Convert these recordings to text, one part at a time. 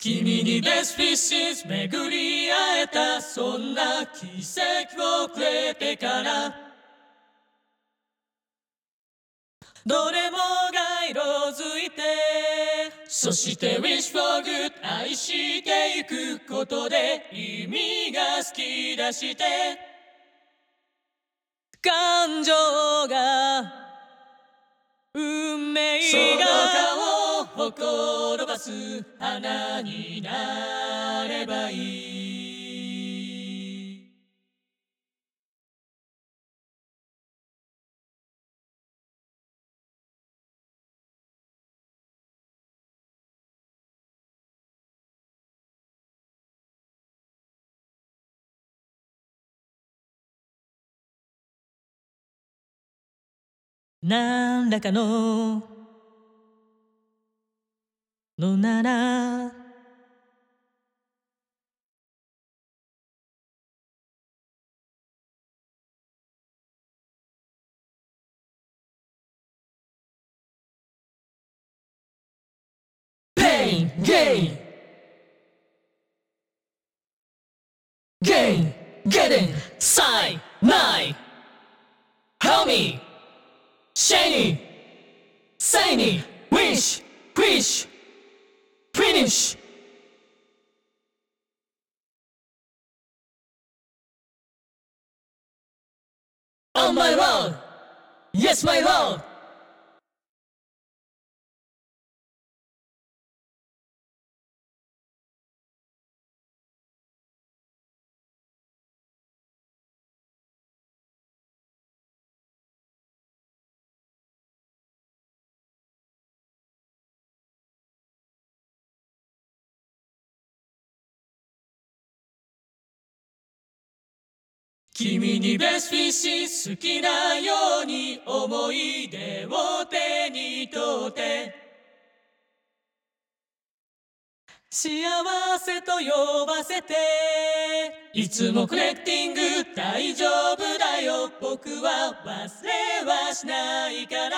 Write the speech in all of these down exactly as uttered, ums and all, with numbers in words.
君にベストフィッシュ巡り会えた、そんな奇跡をくれてから、どれもが色づいて、そして Wish for good 愛してゆくことで意味が好きだして、感情が運命がその顔をほころばす花になればいい。何らかののならペインゲインゲインゲデンサイナイハミシェイニーセイニーウィッシュフィッシュフィニッシュOn my road Yes my road君にベストフィッシュ好きなように思い出を手に取って幸せと呼ばせていつもコネクティング大丈夫だよ僕は忘れはしないから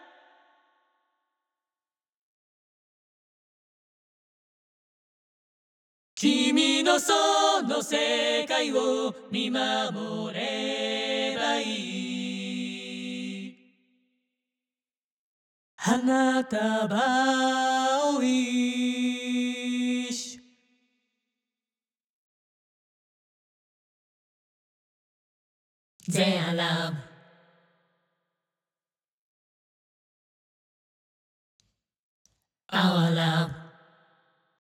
君のその世界を見守ればいい花束を一緒Their love Our love